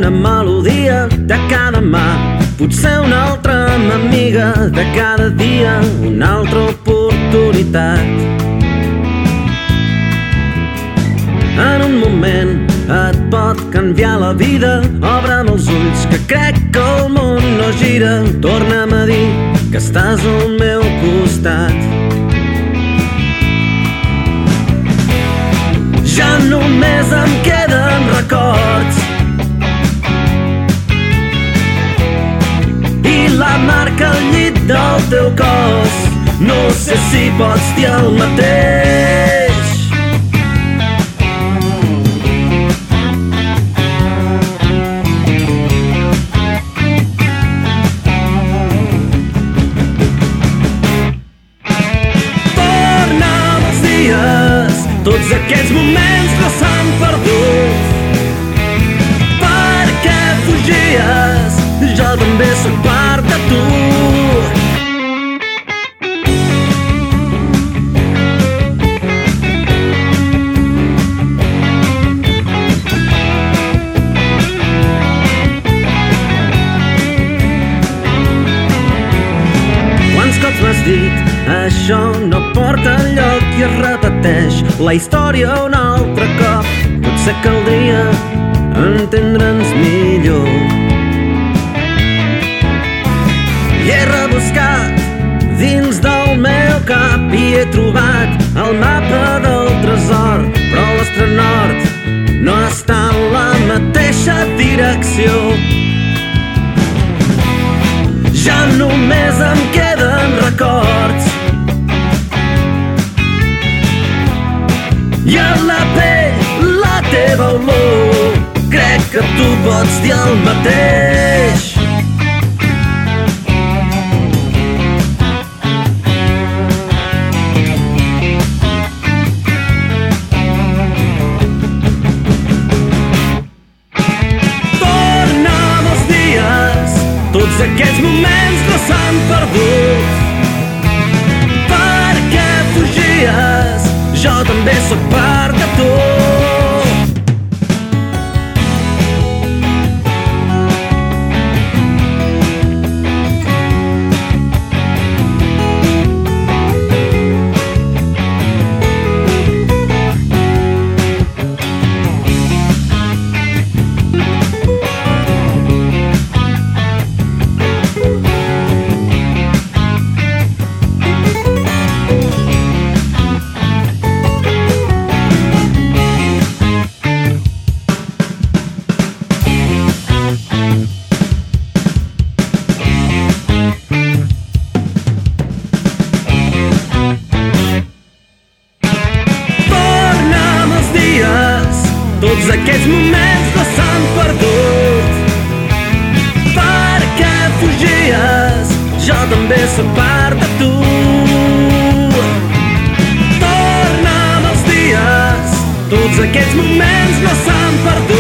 una melodia de cada mà, potser una altra amiga de cada dia, una altra oportunitat. En un moment et pot canviar la vida, obre'm els ulls que crec que el món no gira, torna'm a dir que estàs al meu costat. Ja només em queden records i la marca al llit del teu cos, no sé si pots dir el mateix. Tots aquests moments no s'han perdut. Per què fugies? Jo també sóc part de tu. Quants cops m'has dit això no porta enlloc i es repeteix la història un altre cop? Potser caldria entendre'ns millor. I he rebuscat dins del meu cap i he trobat el mapa del tresor, però el nostre nord no està en la mateixa direcció. Ja només em queden records i a la pell la teva olor, crec que tu pots dir el mateix. Torna'm els dies, tots aquests moments no s'han perdut. Per què fugies? Jo també sóc part de tu. Tots aquests moments no s'han perdut. Per què fugies? Jo també sóc part de tu. Torna'm els dies, tots aquests moments no s'han perdut.